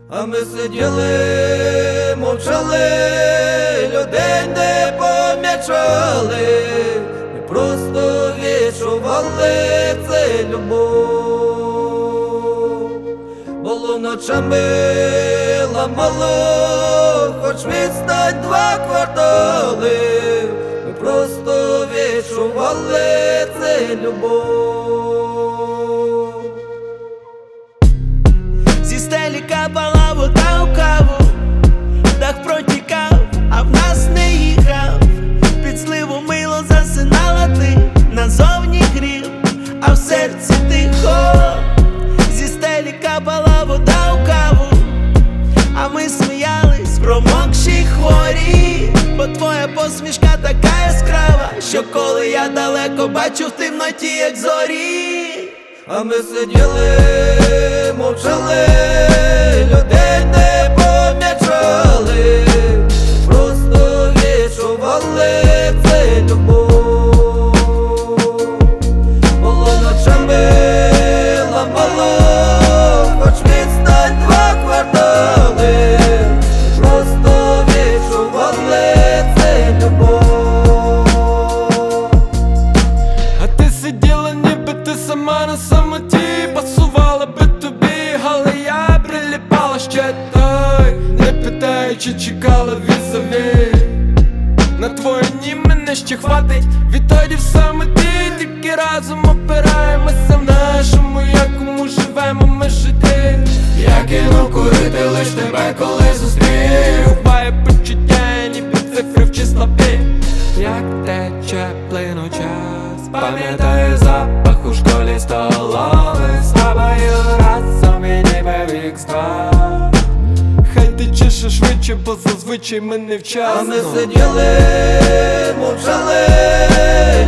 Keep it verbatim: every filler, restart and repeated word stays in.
А ми сиділи, мовчали, людей не помічали, ми просто відчували це любов. Було ночами ламало, хоч відстань два квартали, ми просто відчували це любов. Зі стелі капала вода у каву, дах протікав, а в нас не їхав. Під сливу мило засинала ти, назовні грів, а в серці тихо. Зі стелі капала вода у каву, а ми сміялись, промокші хворі. Бо твоя посмішка така яскрава, що коли я далеко бачу в темноті, як зорі. А ми сиділи, мовчали, людей не помічали, просто відчували це любов. Було ночами ламало, хоч відстань два квартали, просто відчували це любов. А ти сиділа, ніби ти сама на самоті, пасувала би тобі, але я приліпала ще той, не питаючи, чекала візові. На твої ні мене ще хватить, відтоді в самоті, тільки разом опираємося в нашому, якому живемо ми жити. Я кинув курити лиш тебе, коли зустрів, буває почуття, ніби цифри в числові. Як тече плину час, пам'ятаю запах у школі столової, з тобою разом і ніби вік два. Хай тече ще швидше, бо зазвичай ми А невчасно. ми сиділи, мовчали,